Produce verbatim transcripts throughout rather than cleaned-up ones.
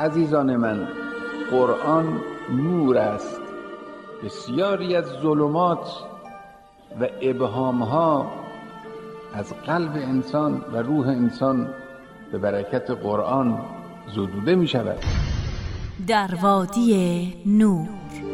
عزیزان من، قرآن نور است. بسیاری از ظلمات و ابهامها از قلب انسان و روح انسان به برکت قرآن زدوده می شود. در وادی نور.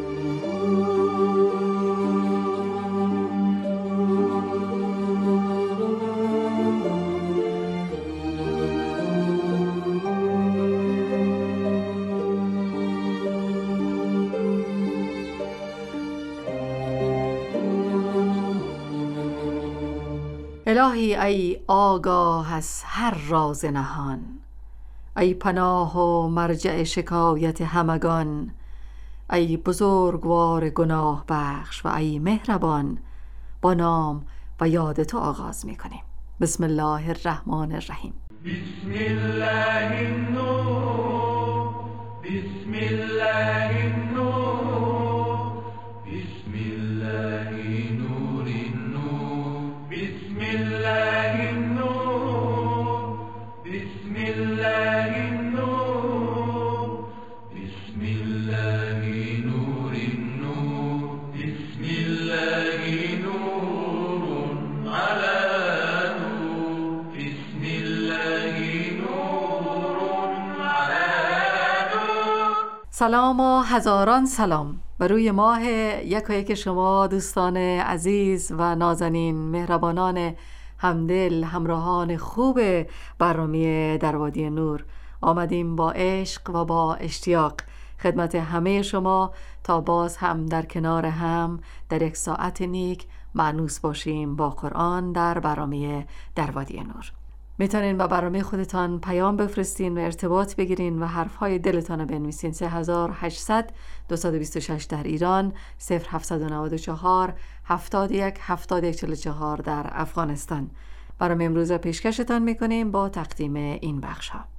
الهی ای آگاه از هر راز نهان، ای پناه و مرجع شکایت همگان، ای بزرگوار گناه بخش و ای مهربان. با نام و یاد تو آغاز می کنیم. بسم الله الرحمن الرحیم. بسم الله النور، بسم الله النور، بسم الله نور النور، بسم الله النور، بسم الله النور، بسم الله نور النور، بسم الله نور على نور، بسم الله نور على نور. سلام و هزاران سلام بر روی ماه یک و یک شما دوستان عزیز و نازنین، مهربانان همدل، همراهان خوب برنامه در وادی نور. آمدیم با عشق و با اشتیاق خدمت همه شما تا باز هم در کنار هم در یک ساعت نیک مانوس باشیم با قرآن در برنامه در وادی نور. میتونین با برنامه خودتان پیام بفرستین و ارتباط بگیرین و حرفهای دلتان رو بنویسین. سه هزار و هشتصد دویست و بیست و شش در ایران، صفر هفتصد و نود و چهار هفتاد و یک هفتاد و یک چهل و چهار در افغانستان. برنامه امروز پیشکشتان میکنیم با تقدیم این بخش ها.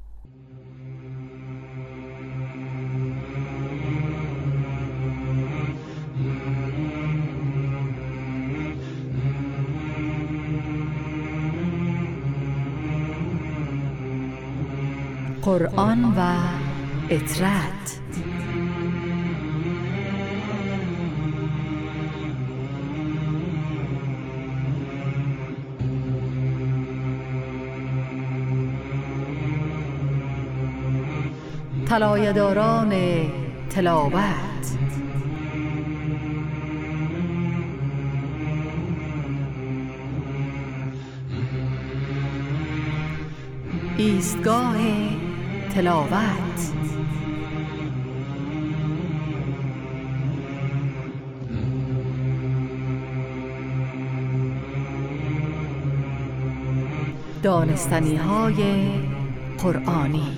قرآن و اطرت. طلایه‌داران تلاوت. ایستگاه تلاوت. دانستنی های قرآنی.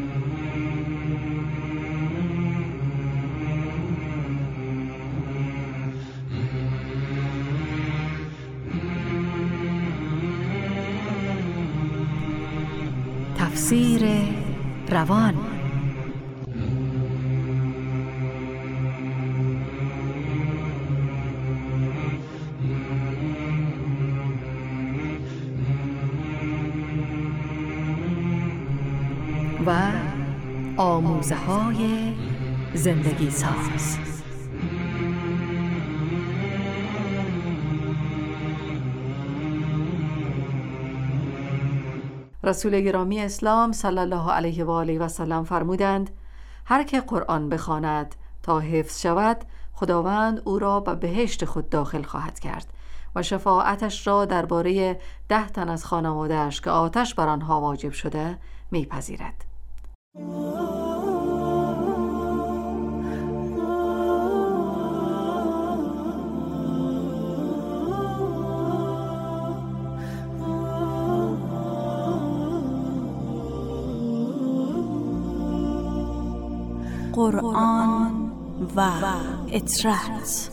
تفسیر روان. و آموزه های زندگی ساز. رسول گرامی اسلام صلی الله علیه و آله و سلم فرمودند هر که قرآن بخواند تا حفظ شود، خداوند او را به بهشت خود داخل خواهد کرد و شفاعتش را درباره ده تن از خانواده‌اش که آتش بر آنها واجب شده میپذیرد. قرآن و اطرت.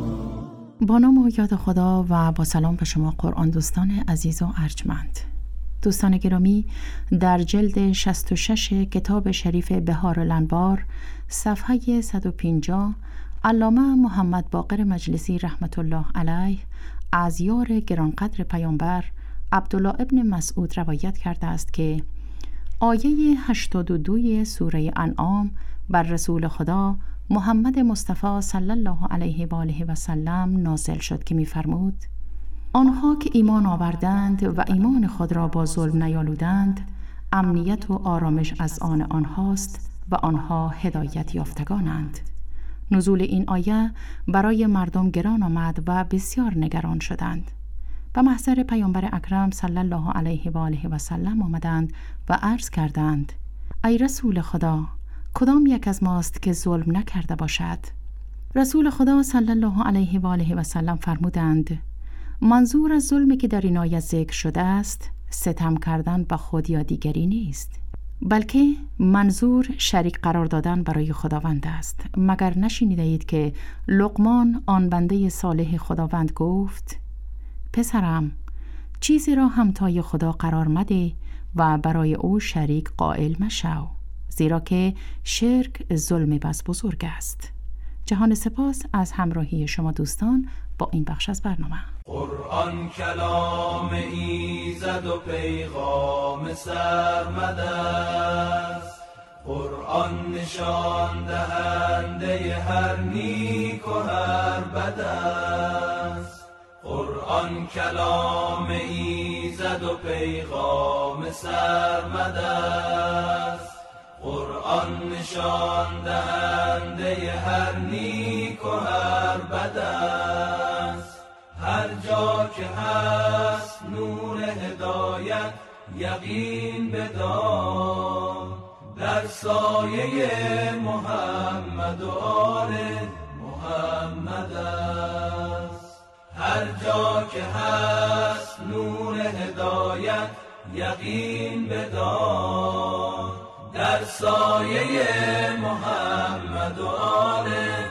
با نام و یاد خدا و با سلام به شما قرآن دوستان عزیز و ارجمند. دوستان گرامی، در جلد شصت و شش کتاب شریف بهارالانوار صفحه صد و پنجاه علامه محمد باقر مجلسی رحمت الله علیه از یار گرانقدر پیامبر عبدالله ابن مسعود روایت کرده است که آیه هشتاد و دو سوره انعام بر رسول خدا محمد مصطفی صلی الله علیه و آله و سلم نازل شد که می‌فرمود: آنها که ایمان آوردند و ایمان خود را با ظلم نیالودند، امنیت و آرامش از آن آنهاست و آنها هدایت یافتگانند. نزول این آیه برای مردم گران آمد و بسیار نگران شدند. و محضر پیامبر اکرم صلی الله علیه و آله و سلم آمدند و عرض کردند: ای رسول خدا، کدام یک از ماست که ظلم نکرده باشد؟ رسول خدا صلی الله علیه و آله و سلم فرمودند: منظور از ظلمی که در این آیه ذکر شده است ستم کردن به خود یا دیگری نیست، بلکه منظور شریک قرار دادن برای خداوند است. مگر نشنیده اید که لقمان آن بنده صالح خداوند گفت: پسرم، چیزی را همتای خدا قرار مده و برای او شریک قائل مشو، زیرا که شرک ظلم بس بزرگ است. جهان سپاس از همراهی شما دوستان با این بخش از برنامه. قرآن کلام ایزد و پیغام سرمد است، قرآن نشان دهنده هر نیک و هر بد است. قرآن کلام ایزد و پیغام سرمد است، قرآن نشان دهنده هر نیک و هر بد است. هر جا که هست نور هدایت یقین بدان، در سایه محمد و آل محمد است. هر جا که هست نور هدایت یقین بدان، در سایه محمد و آل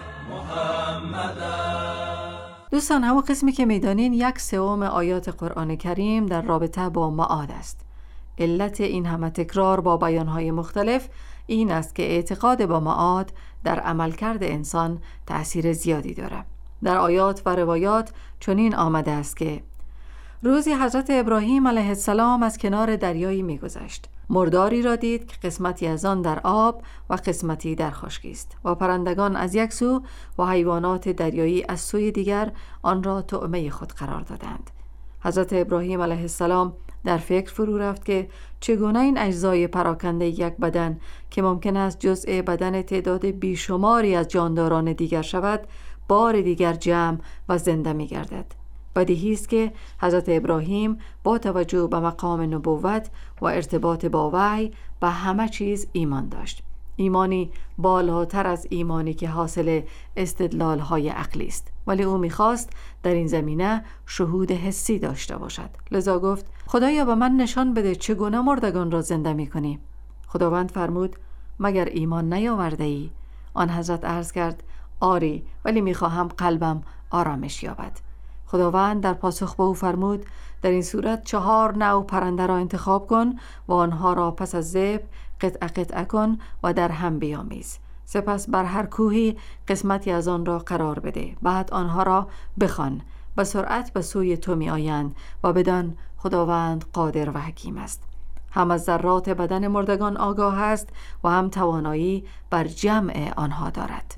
محمد است. دوستان، همون قسمی که میدانین یک سوم آیات قرآن کریم در رابطه با معاد است. علت این همه تکرار با بیانهای مختلف این است که اعتقاد با معاد در عملکرد انسان تأثیر زیادی دارد. در آیات و روایات چنین آمده است که روزی حضرت ابراهیم علیه السلام از کنار دریایی می‌گذشت. مرداری را دید که قسمتی از آن در آب و قسمتی در خشکی است و پرندگان از یک سو و حیوانات دریایی از سوی دیگر آن را طعمه خود قرار دادند. حضرت ابراهیم علیه السلام در فکر فرو رفت که چگونه این اجزای پراکنده یک بدن که ممکن است جزء بدن تعداد بیشماری از جانداران دیگر شود، بار دیگر جمع و زنده می گردد. بدیهی است که حضرت ابراهیم با توجه به مقام نبوت و ارتباط با وحی به همه چیز ایمان داشت. ایمانی بالاتر از ایمانی که حاصل استدلال‌های عقلی است، ولی او می‌خواست در این زمینه شهود حسی داشته باشد. لذا گفت: خدایا به من نشان بده چگونه مردگان را زنده می‌کنی. خداوند فرمود: مگر ایمان نیاورده ای؟ آن حضرت عرض کرد: آری، ولی می‌خواهم قلبم آرامش یابد. خداوند در پاسخ به او فرمود: در این صورت چهار نوع پرنده را انتخاب کن و آنها را پس از ذبح قطعه قطعه کن و در هم بیامیز. سپس بر هر کوهی قسمتی از آن را قرار بده. بعد آنها را بخوان، به سرعت به سوی تو می آیند و بدان خداوند قادر و حکیم است. هم از ذرات بدن مردگان آگاه است و هم توانایی بر جمع آنها دارد.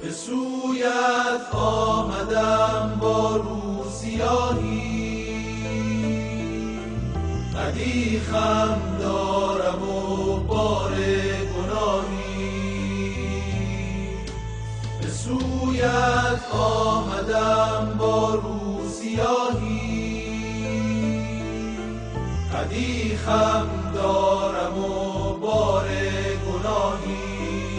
به سویت آمدم با رو سیاهی، ردیخم دارم و بار گناهی. به سویت آمدم با رو سیاهی، ردیخم دارم و بار گناهی.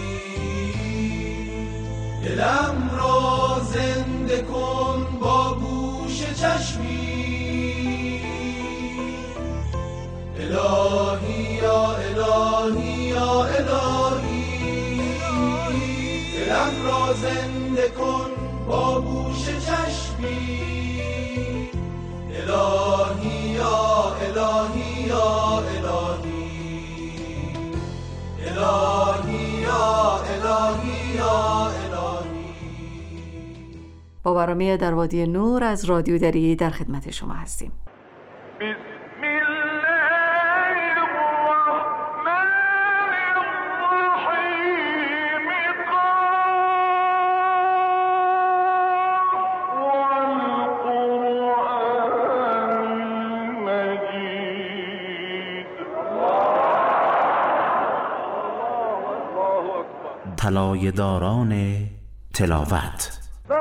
دلم را زنده کن با گوش چشمی، الهی یا الهی یا الهی. دلم را زنده کن با گوش چشمی، الهی یا الهی یا الهی. الهی یا الهی یا الهی. با برنامه در وادی نور از رادیو دری در خدمت شما هستیم. طلایه داران تلاوت.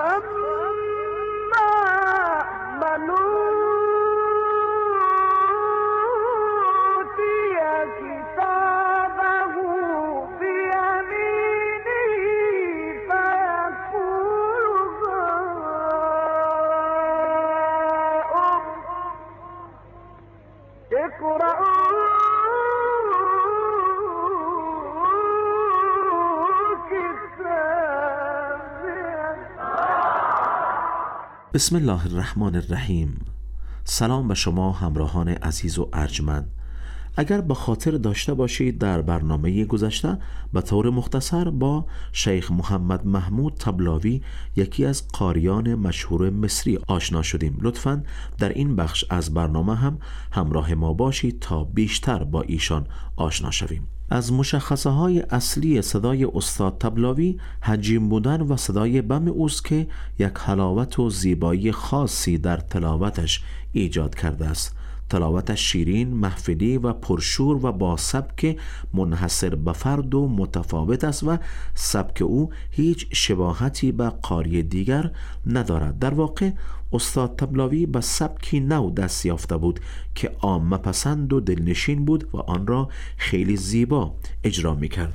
بسم الله الرحمن الرحیم. سلام به شما همراهان عزیز و ارجمند. اگر به خاطر داشته باشید در برنامه گذشته به طور مختصر با شیخ محمد محمود طبلاوی، یکی از قاریان مشهور مصری، آشنا شدیم. لطفاً در این بخش از برنامه هم همراه ما باشید تا بیشتر با ایشان آشنا شویم. از مشخصه های اصلی صدای استاد طبلاوی حجیم بودن و صدای بم اوست که یک حلاوت و زیبایی خاصی در تلاوتش ایجاد کرده است. تلاوتش شیرین، محفلی و پرشور و با سبک منحصر به فرد و متفاوت است و سبک او هیچ شباهتی به قاری دیگر ندارد. در واقع استاد طبلاوی به سبکی نو دست یافته بود که عامه پسند و دلنشین بود و آن را خیلی زیبا اجرا می‌کرد.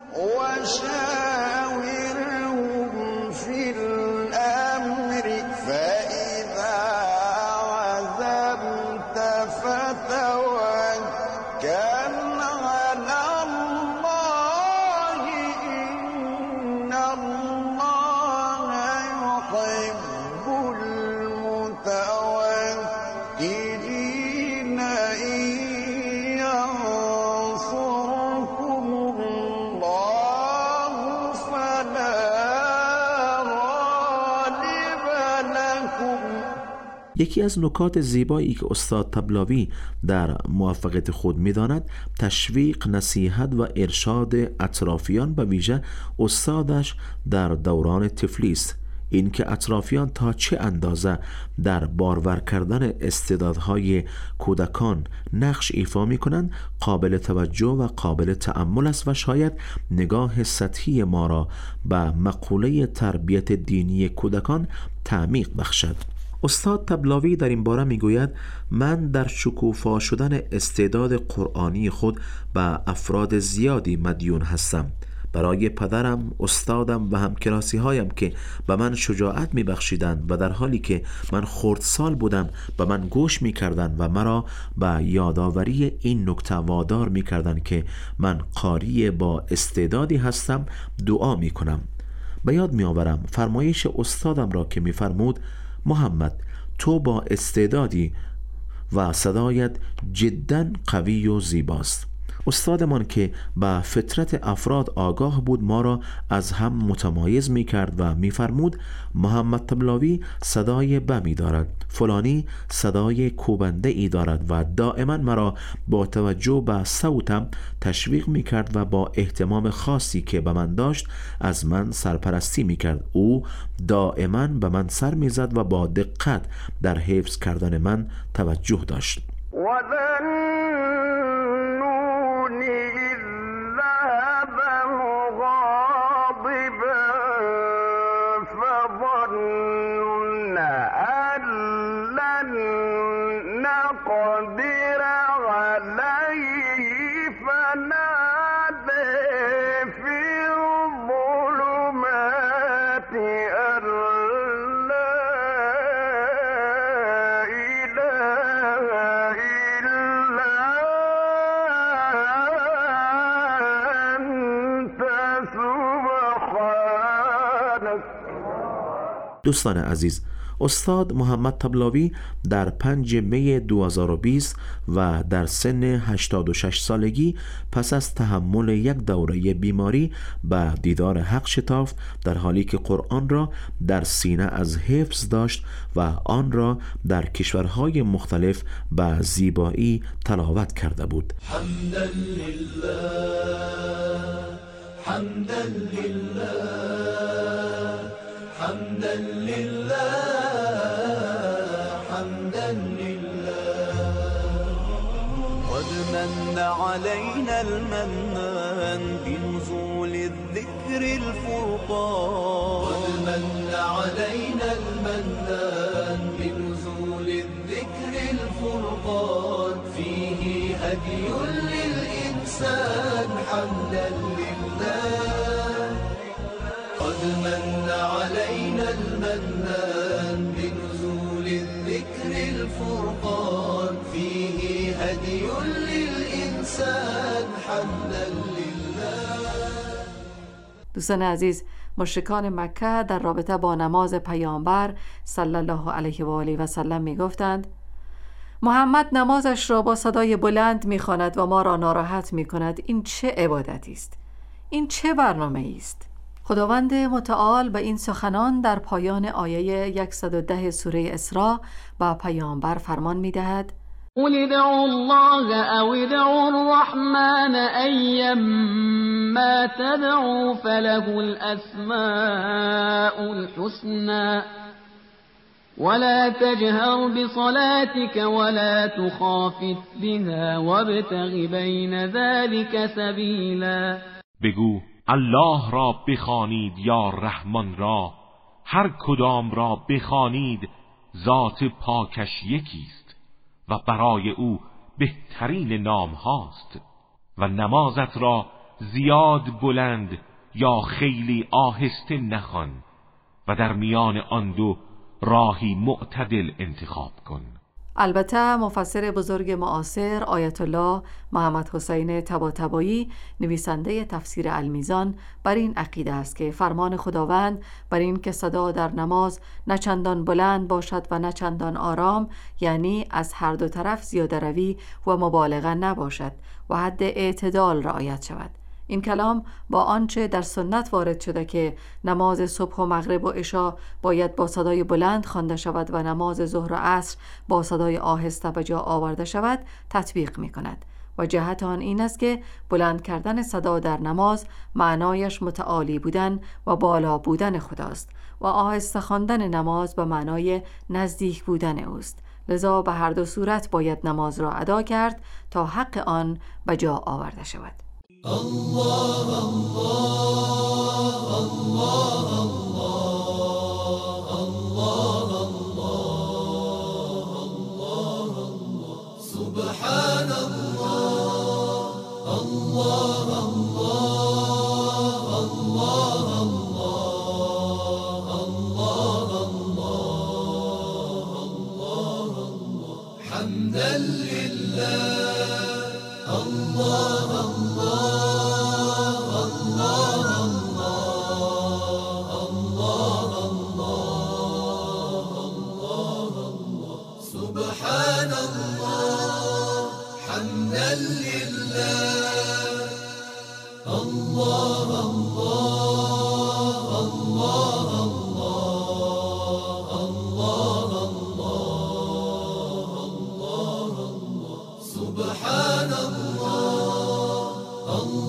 یکی از نکات زیبایی که استاد طبلاوی در موفقیت خود می‌داند تشویق، نصیحت و ارشاد اطرافیان، به ویژه استادش در دوران طفلی است. این که اطرافیان تا چه اندازه در بارور کردن استعدادهای کودکان نقش ایفا می‌کنند قابل توجه و قابل تأمل است و شاید نگاه سطحی ما را به مقوله تربیت دینی کودکان تعمیق بخشد. استاد طبلاوی در این باره میگوید: من در شکوفا شدن استعداد قرآنی خود به افراد زیادی مدیون هستم. برای پدرم، استادم و همکلاسی هایم که به من شجاعت می بخشیدند و در حالی که من خردسال بودم به من گوش می کردند و مرا به یادآوری این نکته وادار می کردند که من قاری با استعدادی هستم دعا می کنم. به یاد می آورم فرمایش استادم را که می فرمود: محمد، تو با استعدادی و صدایت جدا قوی و زیباست. استادمان که به فطرت افراد آگاه بود ما را از هم متمایز می کرد و می فرمود محمد طبلاوی صدای بمی دارد، فلانی صدای کوبنده ای دارد و دائما مرا با توجه به صوتم تشویق می کرد و با اهتمام خاصی که به من داشت از من سرپرستی می کرد. او دائما به من سر می زد و با دقت در حفظ کردن من توجه داشت. دوستان عزیز، استاد محمد طبلاوی در پنج می دو هزار و بیست و در سن هشتاد و شش سالگی پس از تحمل یک دوره بیماری به دیدار حق شتافت، در حالی که قرآن را در سینه از حفظ داشت و آن را در کشورهای مختلف به زیبایی تلاوت کرده بود. حمدا لله حمدا لله حمدا لله حمدا لله قد من علينا المنان بنزول الذكر الفرقان قد من علينا المنان بنزول الذكر الفرقان فيه هدي للإنسان حمدا لله قد من علينا المنان بنزول الذكر الفرقان فيه هدي للإنسان حمدا لله. دوستان عزیز، مشرکان مکه در رابطه با نماز پیامبر صلی الله علیه و آله و سلم می گفتند محمد نمازش را با صدای بلند می خواند و ما را ناراحت می کند. این چه عبادتی است؟ این چه برنامه است؟ خداوند متعال به این سخنان در پایان آیه صد و ده سوره اسراء با پیامبر فرمان می‌دهد: قل ادعوا الله او ادعوا الرحمن ایما تدعوا فله الاسماء الحسنى ولا تجهر بصلاتك ولا تخافت بها وابتغ بين ذلك سبيلا. بگو الله را بخوانید یا رحمان را، هر کدام را بخوانید ذات پاکش یکی است و برای او بهترین نام هاست و نمازت را زیاد بلند یا خیلی آهسته نخوان و در میان آن دو راهی معتدل انتخاب کن. البته مفسر بزرگ معاصر آیت الله محمد حسین طباطبایی نویسنده تفسیر المیزان بر این عقیده است که فرمان خداوند بر این که صدا در نماز نه چندان بلند باشد و نه چندان آرام، یعنی از هر دو طرف زیاده روی و مبالغه نباشد و حد اعتدال رعایت شود. این کلام با آنچه در سنت وارد شده که نماز صبح و مغرب و عشا باید با صدای بلند خوانده شود و نماز ظهر و عصر با صدای آهسته به جا آورده شود تطبیق می کند و جهت آن این است که بلند کردن صدا در نماز معنایش متعالی بودن و بالا بودن خداست و آهسته خواندن نماز به معنای نزدیک بودن اوست. لذا به هر دو صورت باید نماز را ادا کرد تا حق آن به جا آورده شود. الله الله الله الله الله الله الله سبحان الله الله الله الله الله الله الله حمدا لله الله الله الله الله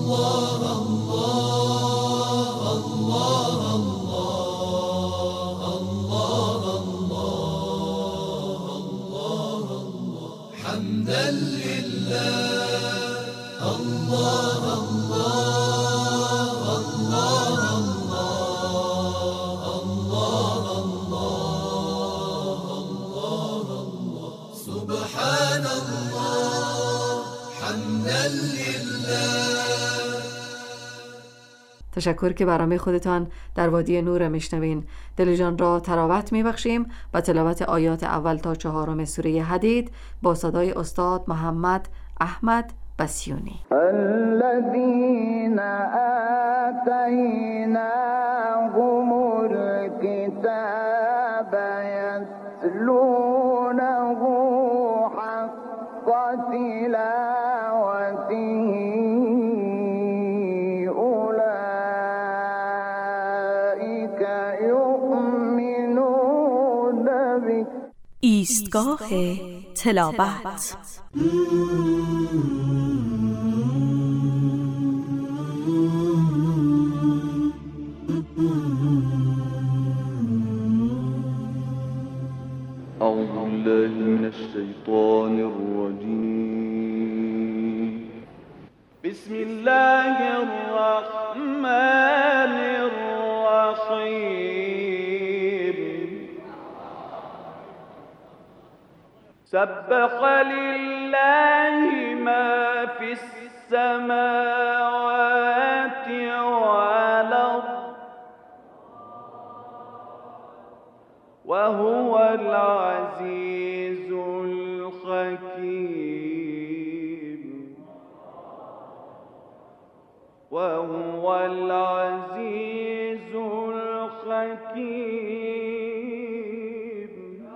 تشکر که برنامه خودتان در وادی نور میشنوین. دل جان را تراوت میبخشیم با تلاوت آیات اول تا چهارم سوره حدید با صدای استاد محمد احمد بسیونی. الذين آتيناهم الكتاب يتلونه حق تلاوته ایستگاه تلاوت. أعوذ بالله من الشيطان الرجيم. بسم الله الرحمن الرحيم. سبح لله ما في السماوات والأرض وهو العزيز الحكيم. وهو العزيز الحكيم.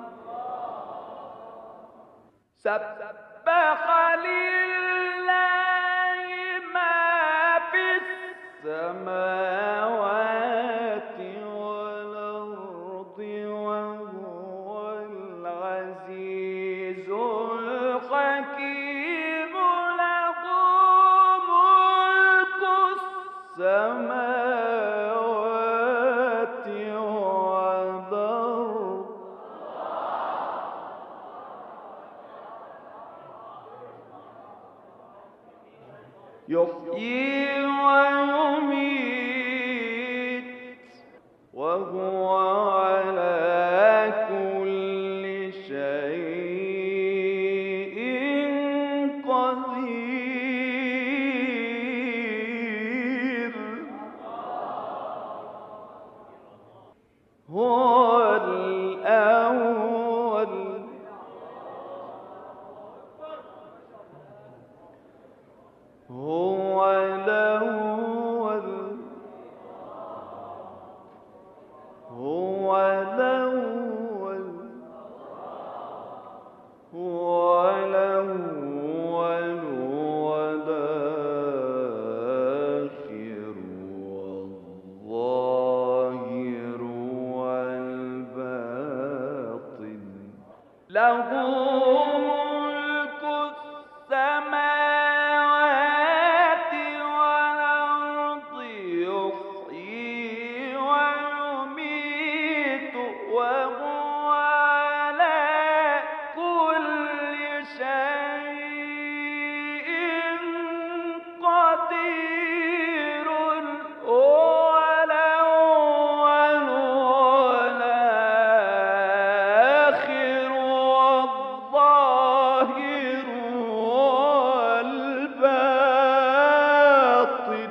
سبح لله ما في السماوات والأرض وهو العزيز الحكيم. له ملك السماوات والأرض يحيي ويميت وهو على كل شيء قدير. هو الأول هو الأول هو الأول هو الأول والآخر والظاهر والباطن. له ملك السماوات والأرض يحيي ويميت وهو على كل شيء قدير. هو الأول والآخر والظاهر والباطن.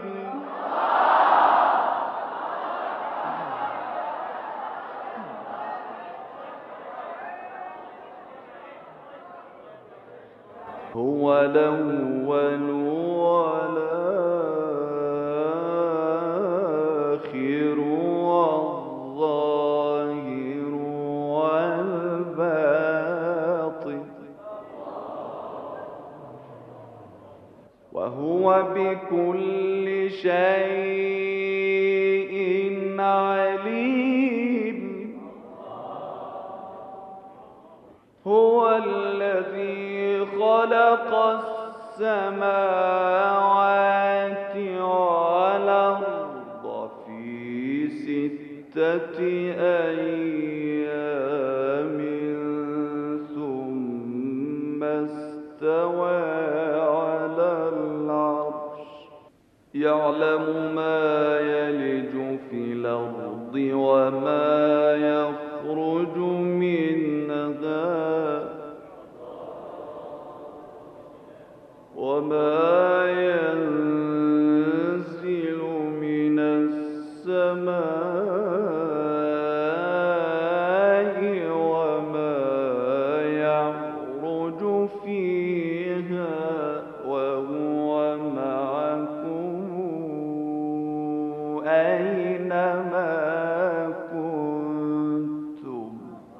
هو الأول والآخر والظاهر والباطن. وهو بكل شيء عليم. هو الذي خلق السماوات ستة أيام ثم استوى على العرش يعلم ما يلج في الأرض وما يخرج منها وما ينزل من السماء وما يعرج فيها وهو معكم أينما كنتم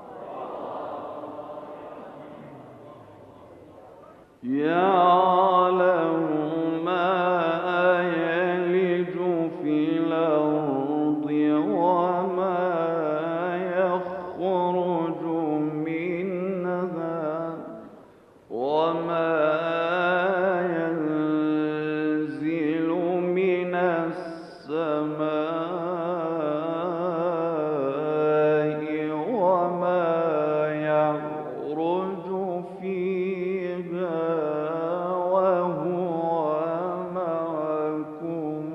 يعلم ما يلج في الأرض وما يخرج منها وما ينزل من السماء وما يعرج فيها وهو معكم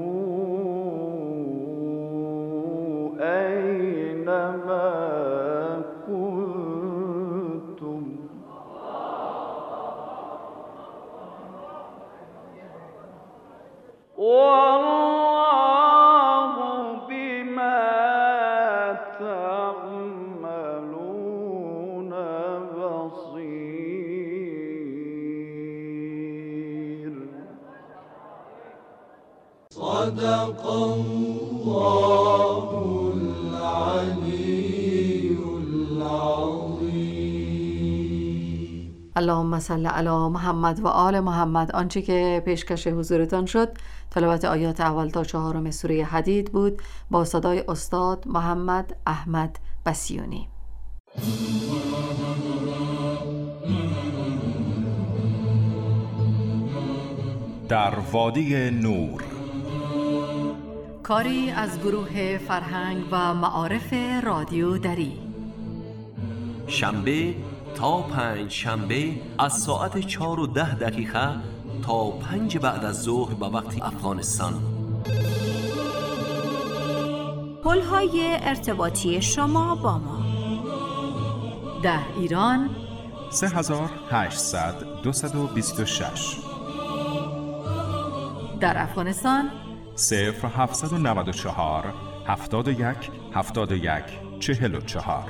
أينما كنتم والله بما تعملون بصير. صدق الله العلي العظيم. اللهم صل علی محمد و آل محمد. آنچه که پیشکش حضورتان شد تلاوت آیات اول تا چهارم سوره حدید بود با صدای استاد محمد احمد بسیونی. در وادی نور، کاری از گروه فرهنگ و معارف رادیو دری. شنبه تا پنج شنبه از ساعت چهار و ده دقیقه تا پنج بعد از ظهر به وقت افغانستان. پل‌های ارتباطی شما با ما: در ایران سه هزار و هشتصد دویست و بیست و شش، در افغانستان صفر هفتصد و نود و چهار هفتاد و یک هفتاد و یک چهل و چهار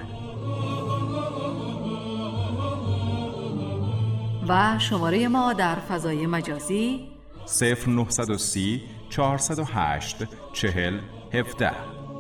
و شماره ما در فضای مجازی صفر نهصد و سی چهارصد و هشت چهل هفده.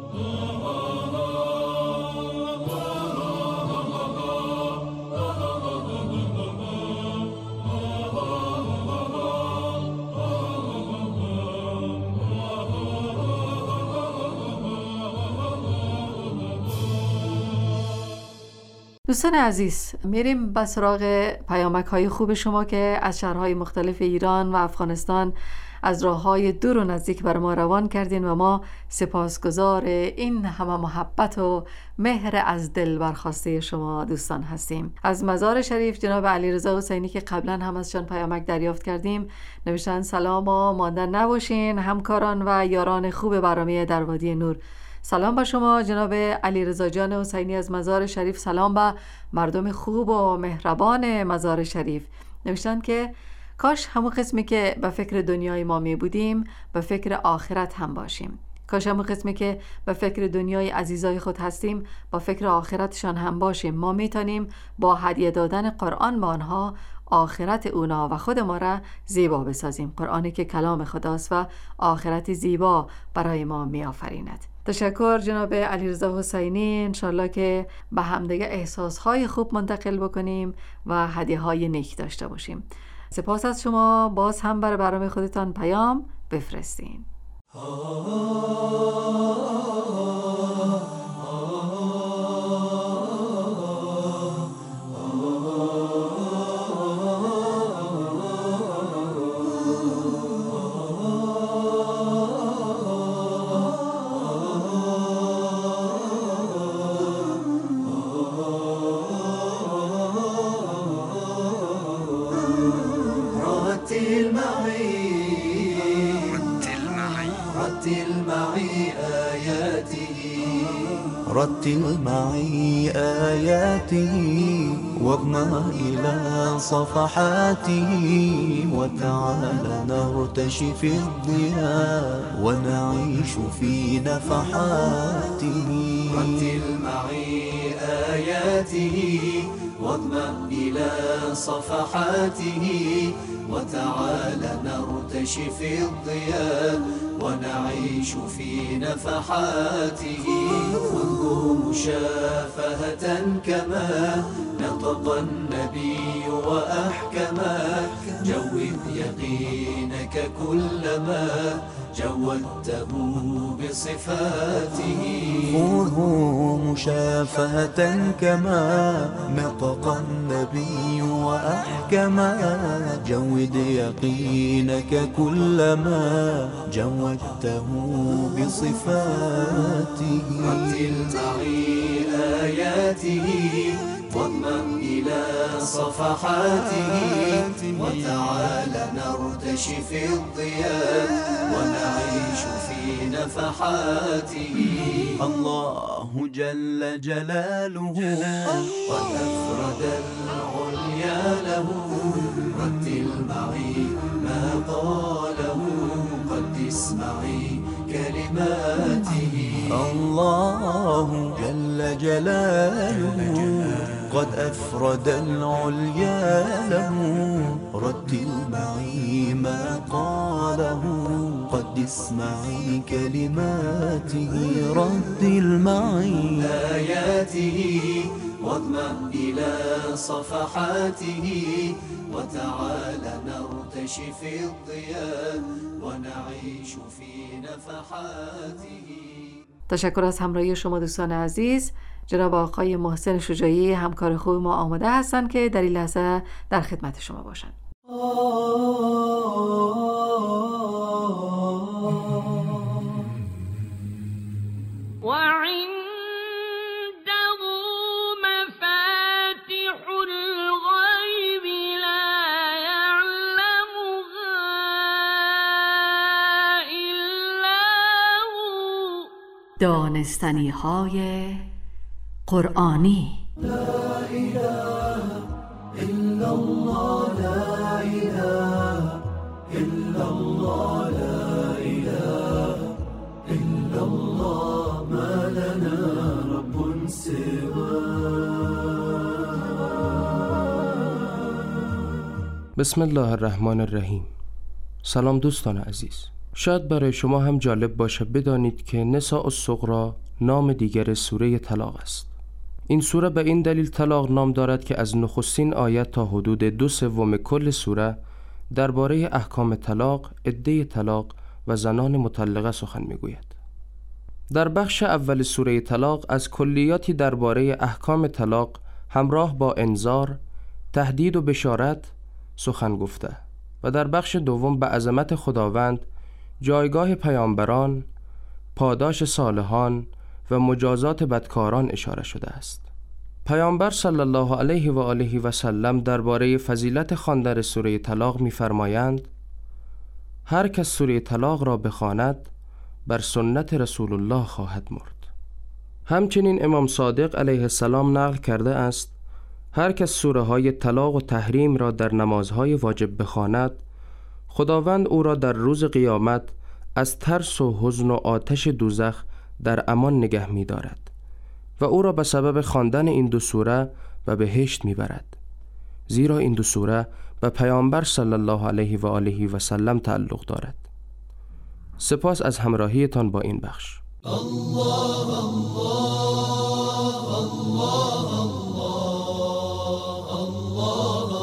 دوستان عزیز، میریم به سراغ پیامک های خوب شما که از شهرهای مختلف ایران و افغانستان از راههای دور و نزدیک بر ما روان کردین و ما سپاسگزار این همه محبت و مهر از دل برخواسته شما دوستان هستیم. از مزار شریف جناب علیرضا حسینی که قبلا هم ازشان پیامک دریافت کردیم نوشتن سلام و ماندن نباشین همکاران و یاران خوب برنامه در وادی نور. سلام با شما جناب علیرضا جان حسینی از مزار شریف. سلام به مردم خوب و مهربان مزار شریف. نوشتن که کاش همون قسمی که به فکر دنیای ما می بودیم به فکر آخرت هم باشیم. کاش همون قسمی که به فکر دنیای عزیزای خود هستیم با فکر آخرتشان هم باشیم. ما میتونیم با هدیه دادن قرآن به آنها آخرت اونا و خود ما را زیبا بسازیم. قرآنی که کلام خداست و آخرت زیبا برای ما می آفریند. تشکر جناب علیرضا حسینی. انشالله که به همدیگه احساسهای خوب منتقل بکنیم و هدیه‌های نیک داشته باشیم. سپاس از شما. باز هم برای برنامه خودتان پیام بفرستین. رتل معي آياته واضمع إلى صفحاته وتعال نرتشي في الضياء ونعيش في نفحاته. رتل معي آياته واضمع إلى صفحاته وتعال نرتشي في الضياء ونعيش في نفحاته. انظر مشافهة كما نطق النبي وأحكما جود يقينك كلما جودته بصفاته. خذه مشافهة كما نطق النبي وأحكما جود يقينك كلما جودته بصفاته. رتل معي آياته واضمم إلى صفحاته وتعال نرتشي في الضياء ونعيش في نفحاته. الله جل جلاله قد أفرد العليا له رتل معي ما قاله قدس معي كلماته. الله جل جلاله قد أفرد العليا له رتل معي ما قاله قدس معي كلماته. رتل معي آياته واضمم إلى صفحاته وتعال نرتشي في الضياء ونعيش في نفحاته. تشکر از همراهی شما دوستان عزیز. جناب آقای محسن شجاعی همکار خوب ما آماده هستند که در این لحظه در خدمت شما باشند. و عنده مفاتح الغیب لا یعلمها الا هو. دانستنی های قرآنی. لا إله إلا الله لا إله إلا الله لا إله إلا الله ما لنا رب سواه. بسم الله الرحمن الرحیم. سلام دوستان عزیز. شاید برای شما هم جالب باشه بدانید که نساء الصغری نام دیگر سوره طلاق است. این سوره به این دلیل طلاق نام دارد که از نخستین آیت تا حدود دو سوم کل سوره درباره احکام طلاق، عده طلاق و زنان مطلقه سخن میگوید. در بخش اول سوره طلاق از کلیاتی درباره احکام طلاق همراه با انذار، تهدید و بشارت سخن گفته و در بخش دوم به عظمت خداوند، جایگاه پیامبران، پاداش صالحان و مجازات بدکاران اشاره شده است. پیامبر صلی الله علیه و آله و سلم درباره فضیلت خواندن سوره طلاق می‌فرمایند: هر کس سوره طلاق را بخواند بر سنت رسول الله خواهد مرد. همچنین امام صادق علیه السلام نقل کرده است: هر کس سوره های طلاق و تحریم را در نمازهای واجب بخواند، خداوند او را در روز قیامت از ترس و حزن و آتش دوزخ در امان نگه می دارد و او را به سبب خواندن این دو سوره به بهشت می برد، زیرا این دو سوره به پیامبر صلی الله علیه و آله و سلم تعلق دارد. سپاس از همراهیتان با این بخش. الله الله الله الله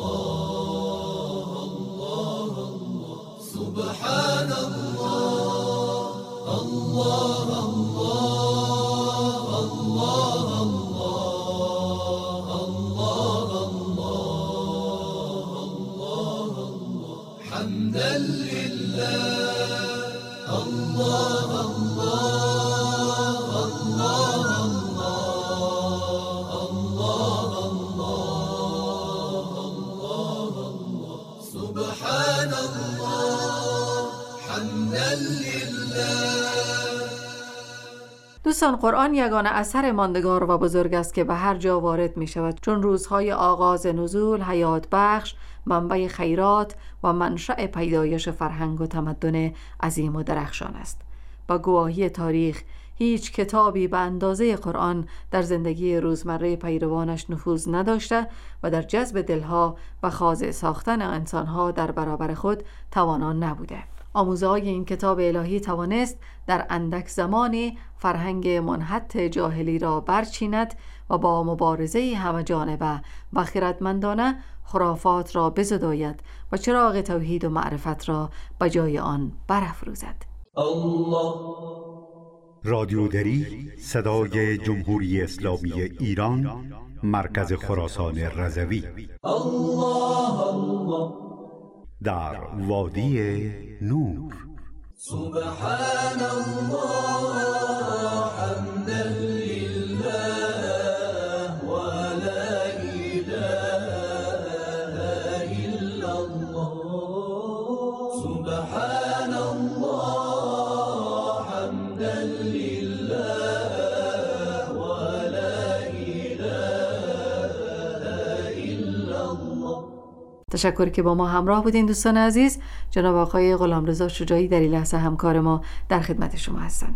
الله سبحان الله الله الله الله الله حمدا لله الله الله الله دوستان، قرآن یگانه اثر ماندگار و بزرگ است که به هر جا وارد می شود، چون روزهای آغاز نزول حیات بخش، منبع خیرات و منشأ پیدایش فرهنگ و تمدن عظیم و درخشان است. با گواهی تاریخ هیچ کتابی به اندازه قرآن در زندگی روزمره پیروانش نفوذ نداشته و در جذب دلها و خاضع ساختن انسانها در برابر خود توانا نبوده. آموزه‌های این کتاب الهی توانست در اندک زمانی فرهنگ منحط جاهلی را برچیند و با مبارزه همه جانبه و خردمندانه خرافات را بزداید و چراغ توحید و معرفت را به جای آن برافروزد. الله رادیودری صدای جمهوری اسلامی ایران، مرکز خراسان رضوی. الله الله در وادی نور. سبحان الله حمدا لله و لا اله الا الله. سبحان الله حمدا لله و لا اله الا الله. تشکر که با ما همراه بودین دوستان عزیز. جناب آقای غلامرضا شجاعی در این لحظه همکار ما در خدمت شما هستند.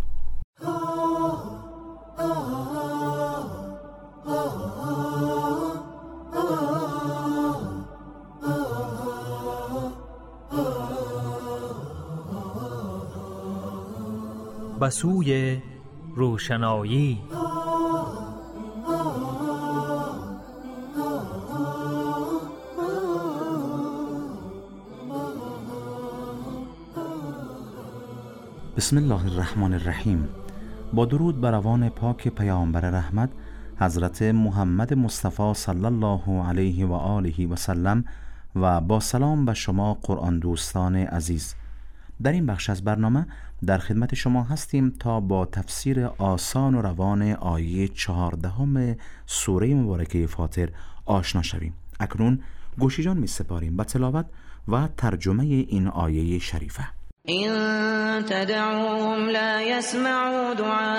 به سوی روشنایی. بسم الله الرحمن الرحیم. با درود بر روان پاک پیامبر رحمت حضرت محمد مصطفی صلی الله علیه و آله و سلم و با سلام به شما قرآن دوستان عزیز. در این بخش از برنامه در خدمت شما هستیم تا با تفسیر آسان و روان آیه چهاردهم سوره مبارکه فاطر آشنا شویم. اکنون گوشی جان می سپاریم به تلاوت و ترجمه این آیه شریفه. إن تدعوهم لا يسمعوا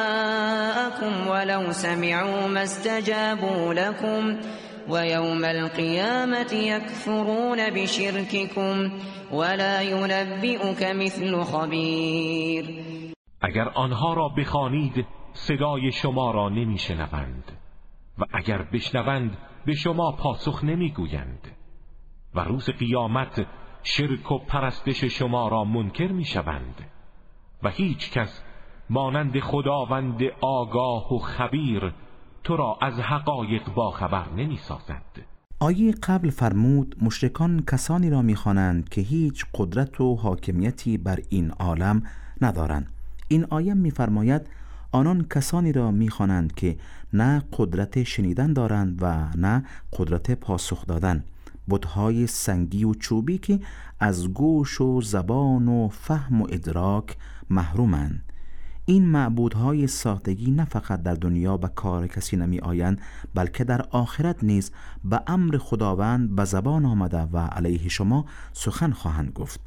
دعاءكم ولو سمعوا ما استجابوا لكم ويوم القيامة يكفرون بشرككم ولا ينبئك مثل خبير. اگر آنها را بخوانید صدای شما را نمیشنوند و اگر بشنوند به شما پاسخ نمیگویند و روز قیامت شرک و پرستش شما را منکر می شوند و هیچ کس مانند خداوند آگاه و خبیر تو را از حقایق با خبر نمی سازد. آیه قبل فرمود مشرکان کسانی را می خوانند که هیچ قدرت و حاکمیتی بر این عالم ندارند. این آیه می فرماید آنان کسانی را می خوانند که نه قدرت شنیدن دارند و نه قدرت پاسخ دادن. بت‌های سنگی و چوبی که از گوش و زبان و فهم و ادراک محرومند. این معبودهای ساختگی نه فقط در دنیا به کار کسی نمی آیند بلکه در آخرت نیز به امر خداوند به زبان آمده و علیه شما سخن خواهند گفت.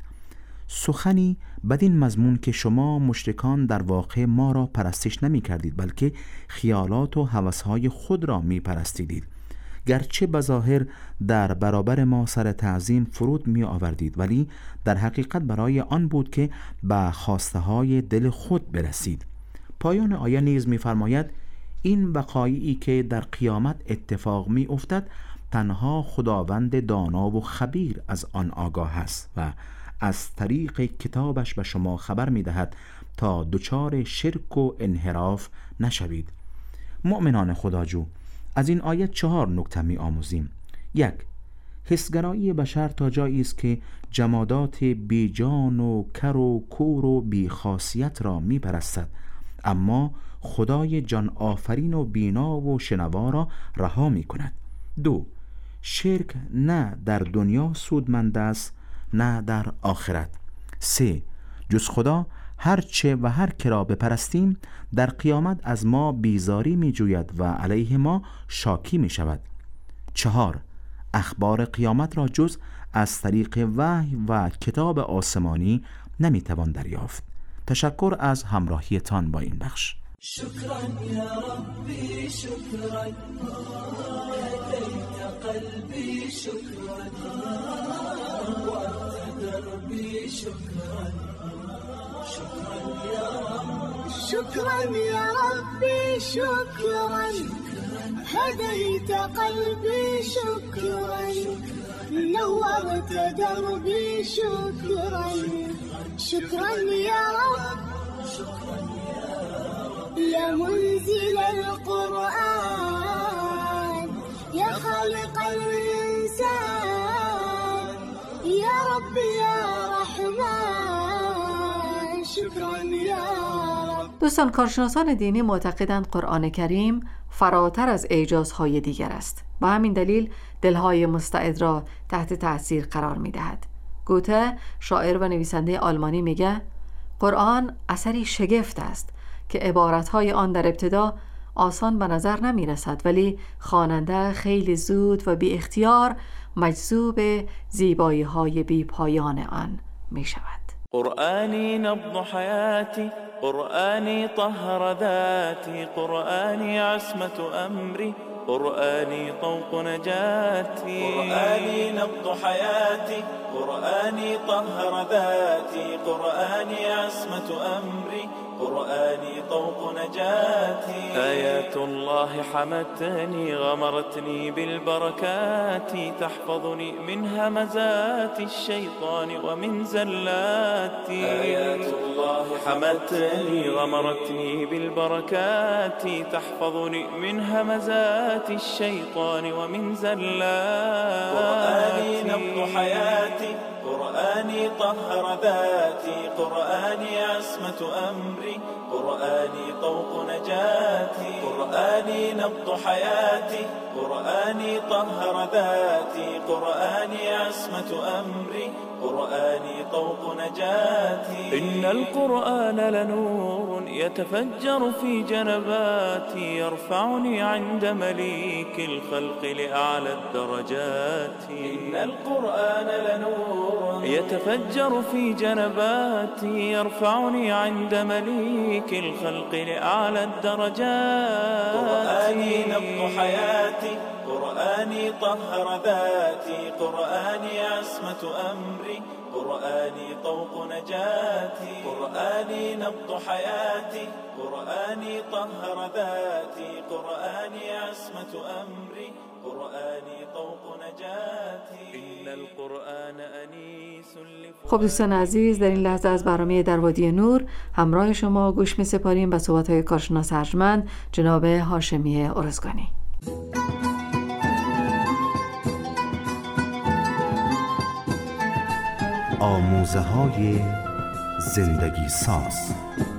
سخنی بدین مضمون که شما مشرکان در واقع ما را پرستش نمی کردید بلکه خیالات و هوسهای خود را می پرستیدید. گرچه بظاهر در برابر ما سر تعظیم فرود می آوردید ولی در حقیقت برای آن بود که به خواسته های دل خود برسید. پایان آیه نیز می فرماید این وقایعی که در قیامت اتفاق می افتد تنها خداوند دانا و خبیر از آن آگاه است و از طریق کتابش به شما خبر می دهد تا دچار شرک و انحراف نشوید. مؤمنان خداجو، از این آیت چهار نکته می آموزیم. یک، حسگرایی بشر تا جایی است که جمادات بی جان و کر و کور و بی خاصیت را می پرستد اما خدای جان آفرین و بینا و شنوا را رها می کند. دو، شرک نه در دنیا سودمند است نه در آخرت. سه، جز خدا هر چه و هر که را بپرستیم در قیامت از ما بیزاری می جوید و علیه ما شاکی می شود. چهار، اخبار قیامت را جز از طریق وحی و کتاب آسمانی نمی توان دریافت. تشکر از همراهیتان با این بخش. شكرا يا ربي شكرا هديت قلبي شكرا وأنت دربي شكرا شكرا يا رب شكرا يا ربي شكرا هديت قلبي شكرا نورت دربي شكرا شكرا يا رب يا منزل القرآن يا خالق الإنسان يا رب يا رحمن شكرا يا رب. دوستان، کارشناسان دینی معتقدند قرآن کریم فراتر از اعجازهای دیگر است. با همین دلیل دلهای مستعد را تحت تأثیر قرار می دهد. گوته، شاعر و نویسنده آلمانی، میگه قرآن اثری شگفت است که عبارتهای آن در ابتدا آسان به نظر نمی رسد، ولی خواننده خیلی زود و بی اختیار مجذوب زیبایی های بی پایان آن می شود. قرآنی نبض حیاتی قرآنی طهر ذاتی قرآنی عصمت امری قرآنی طوق نجاتی قرآنی نبض حیاتی قرآنی طهر ذاتی قرآنی عصمت امری قرآني طوق نجاتي آيات الله حمتني غمرتني بالبركات تحفظني من همزات الشيطان ومن زلاتي آيات الله حمتني غمرتني بالبركات تحفظني من همزات الشيطان ومن زلاتي قرآني نبض حياتي قرآني طهر ذاتي قرآني عصمة أمري قرآني طوق نجاتي قرآني نبض حياتي قرآني طهر ذاتي قرآني عصمة أمري قرآني طوق نجاتي إن القرآن لنور يتفجر في جنباتي يرفعني عند مليك الخلق لأعلى الدرجات إن القرآن لنور يتفجر في جنباتي يرفعني عند مليك الخلق لأعلى الدرجات قرآني نبض حياتي قرآني طهر ذاتي قرآني عصمة أمري قرآني طوق نجاتي قرآني نبض حياتي قرآني طهر ذاتي قرآني عصمة أمري قرآني طوق نجاتي إن القرآن أنيس لفؤادي. خب دوستان عزیز، در این لحظه از برنامه در وادی نور همراه شما گوش می سپاریم به صحبت‌های کارشناس ارجمند جناب هاشمی ارزگانی. آموزه های زندگی ساز.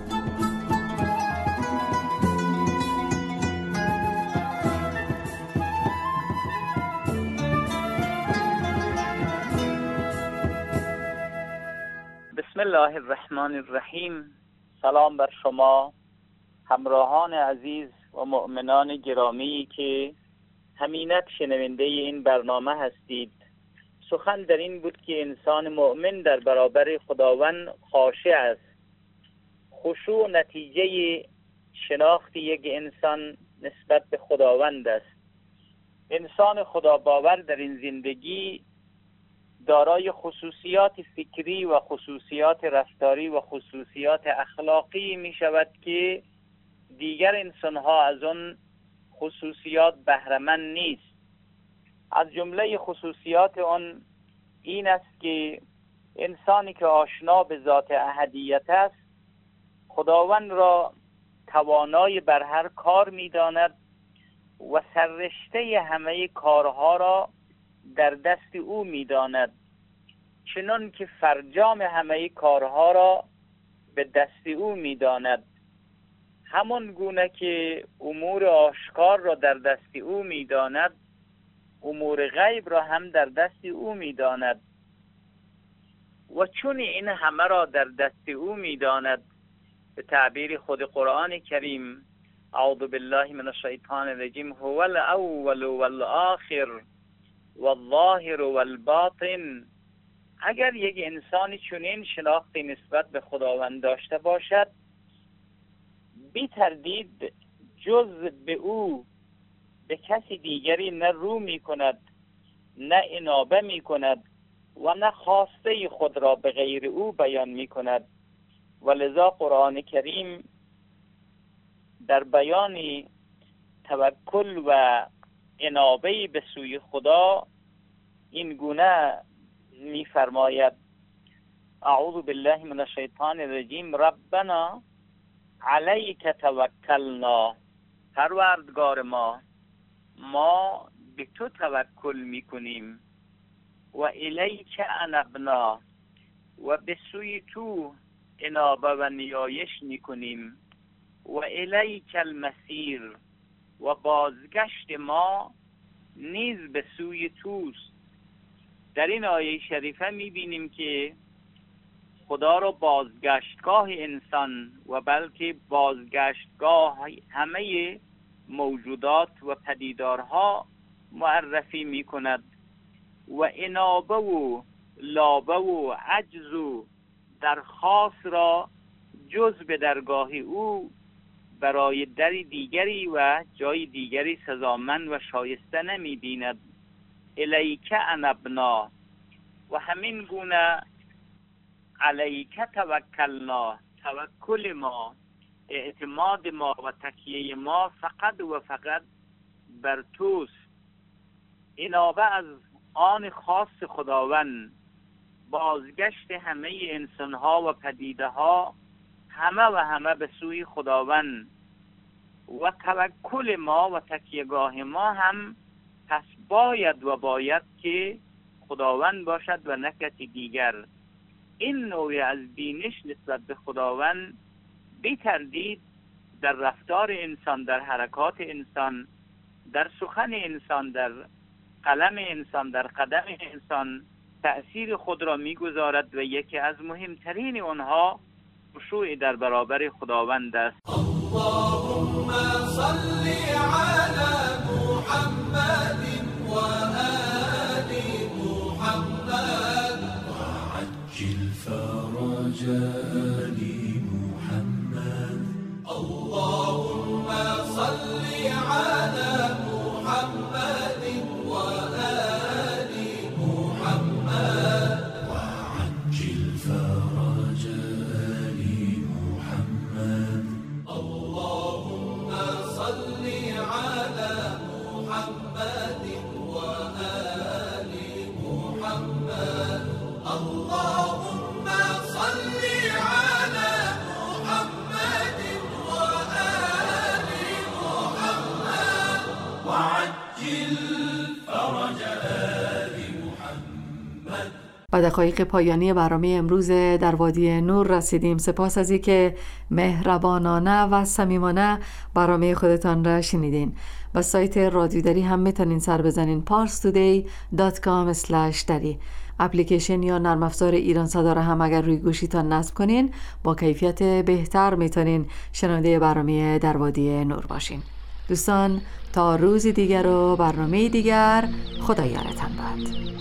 بسم الله الرحمن الرحیم. سلام بر شما همراهان عزیز و مؤمنان گرامی که همینک شنونده این برنامه هستید. سخن در این بود که انسان مؤمن در برابر خداوند خاشع است. خشوع نتیجه شناخت یک انسان نسبت به خداوند است. انسان خدا باور در این زندگی دارای خصوصیات فکری و خصوصیات رفتاری و خصوصیات اخلاقی می شود که دیگر انسان‌ها از آن خصوصیات بهره‌مند نیست. از جمله خصوصیات آن این است که انسانی که آشنا به ذات احدیت است خداوند را توانای بر هر کار می‌داند و سررشته همه کارها را در دست او می‌داند، چنان که فرجام همه کارها را به دست او می‌داند. همان گونه که امور آشکار را در دست او می‌داند، امور غیب را هم در دست او می‌داند. و چون این همه را در دست او می‌داند، به تعبیر خود قرآن کریم اعوذ بالله من الشیطان الرجیم هو الاول والآخر والظاهر والباطن. اگر یک انسانی چنین شناختی نسبت به خداوند داشته باشد، بی تردید جز به او به کسی دیگری نه رو می کند، نه انابه می کند و نه خواسته خود را به غیر او بیان می کند. ولذا قرآن کریم در بیان توکل و انابه به سوی خدا این گونه می فرماید: اعوذ بالله من الشیطان الرجیم ربنا علیک توکلنا، پروردگار ما ما به تو توکل می کنیم، و الیک انبنا، و به سوی تو انابه و نیایش می کنیم، و الیک المسیر، و بازگشت ما نیز به سوی توست. در این آیه شریفه می بینیم که خدا را بازگشتگاه انسان و بلکه بازگشتگاه همه موجودات و پدیدارها معرفی می کند و انابه و لابه و عجز و درخواست را جز به درگاه او برای در دیگری و جای دیگری سزامند و شایسته نمی بیند. الیک انبنا، و همین گونه علیک توکلنا، توکل ما، اعتماد ما و تکیه ما فقط و فقط بر توست. انابه از آن خاص خداوند، بازگشت همه انسانها و پدیده ها همه و همه به سوی خداوند، و توکل ما و تکیهگاه ما هم پس باید و باید که خداوند باشد و نه کسی دیگر. این نوع از بینش نسبت به خداوند بی تردید در رفتار انسان، در حرکات انسان، در سخن انسان، در قلم انسان، در قدم انسان تأثیر خود را میگذارد و یکی از مهمترین آنها خشوع در برابر خداوند است. اللهم صل علی محمد و آل محمد وعجل فرج آل محمد. اللهم صل علی محمد و آل محمد وعجل فرج آل محمد. اللهم صل على محمد وآل محمد. اللهم صل على محمد وآل محمد وعجل فرج آل محمد. و دقایق پایانی برنامه امروز در وادی نور رسیدیم. سپاس از اینکه مهربانانه و صمیمانه برنامه خودتان را شنیدین. و سایت رادیو دری هم میتونین سر بزنین پارس تودی دات کام اسلش دری. اپلیکیشن یا نرم افزار ایران صدا را هم اگر روی گوشیتان نصب کنین با کیفیت بهتر میتونین شنونده برنامه در وادی نور باشین. دوستان تا روز دیگر و برنامه دیگر، خدا یارتان باد.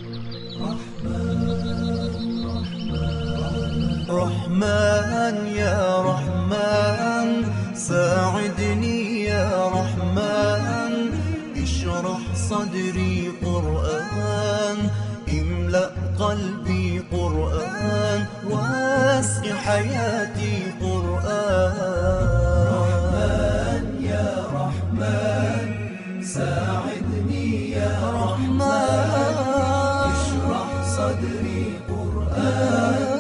رحمن يا رحمن ساعدني يا رحمن اشرح صدري قرآن املأ قلبي قرآن واسق حياتي قرآن. رحمن يا رحمن ساعدني يا رحمن اشرح صدري قرآن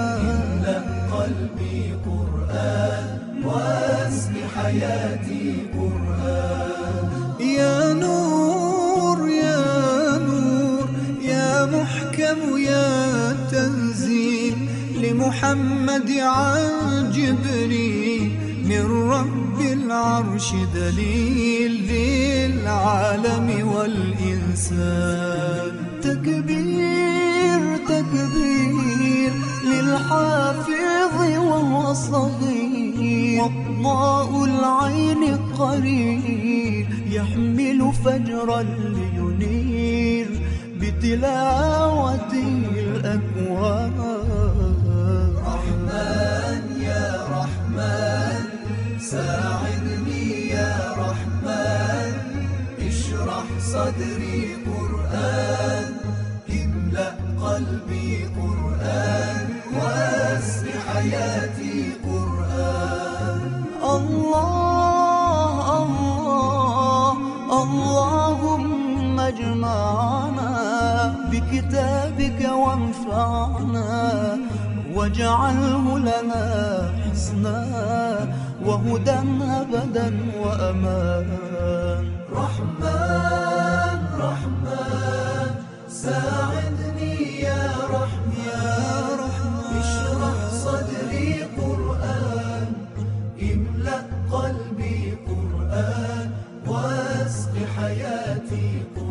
قلبي قرآن واسق حياتي قرآن. يا نور يا نور يا محكم يا تنزيل لمحمد عن جبريل من رب العرش دليل للعالم والإنسان. تكبير تكبير للحافظ وهو صغير وضاء العين قرير يحمل فجرا لينير بتلاوته الأكوان. رحمن يا رحمن ساعدني يا رحمن اشرح صدري قرآن املأ قلبي قرآن واسق حياتي قرآن الله الله اللهم اجمعنا بكتابك وانفعنا واجعله لنا حسنا وهدى أبدا وأمان رحمن رحمن ساعدني يا رحمن اشرح صدري قرآن املأ قلبي قرآن واسق حياتي قرآن